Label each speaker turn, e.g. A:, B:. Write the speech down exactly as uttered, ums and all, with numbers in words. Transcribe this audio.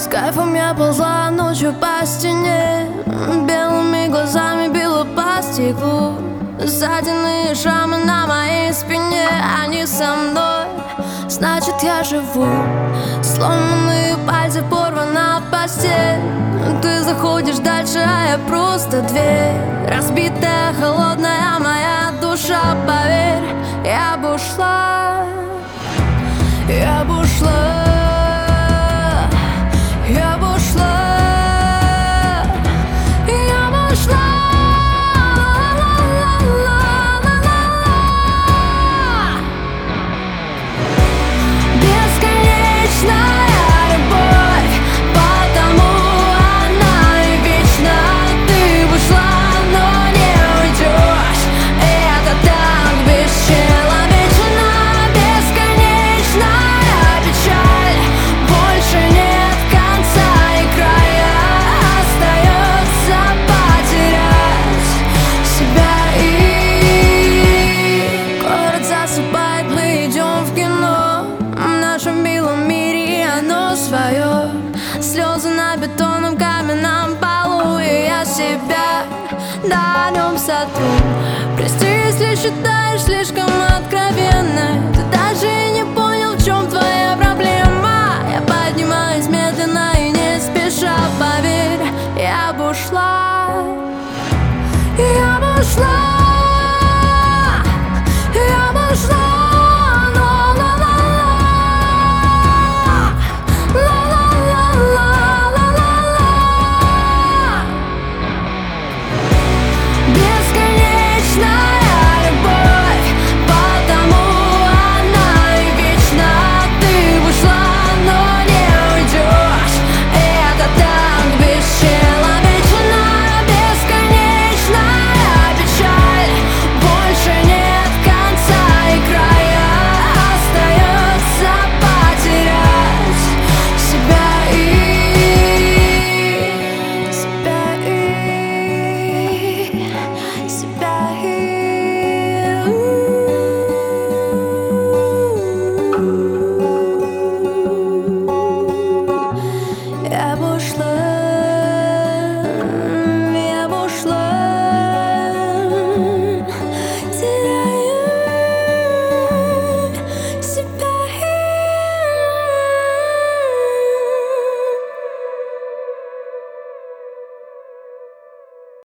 A: С кайфом я ползла ночью по стене, белыми глазами била по стеклу. Ссадины и шрамы на моей спине, они со мной, значит я живу. Сломанные пальцы, порвана постель. Ты заходишь дальше, а я просто дверь. Разбитая, холодная моя душа, поверь, я бы ушла, я бы ушла. Я бы ушла, я бы ушла. Бесконечная любовь, потому она и вечна. Ты бы шла, но не уйдешь, это так бесчеловечно. Бесконечная печаль, больше нет свое. Слезы на бетонном каменном полу, и я себя на нем сотру. Прости, если считаешь слишком откровенной. Ты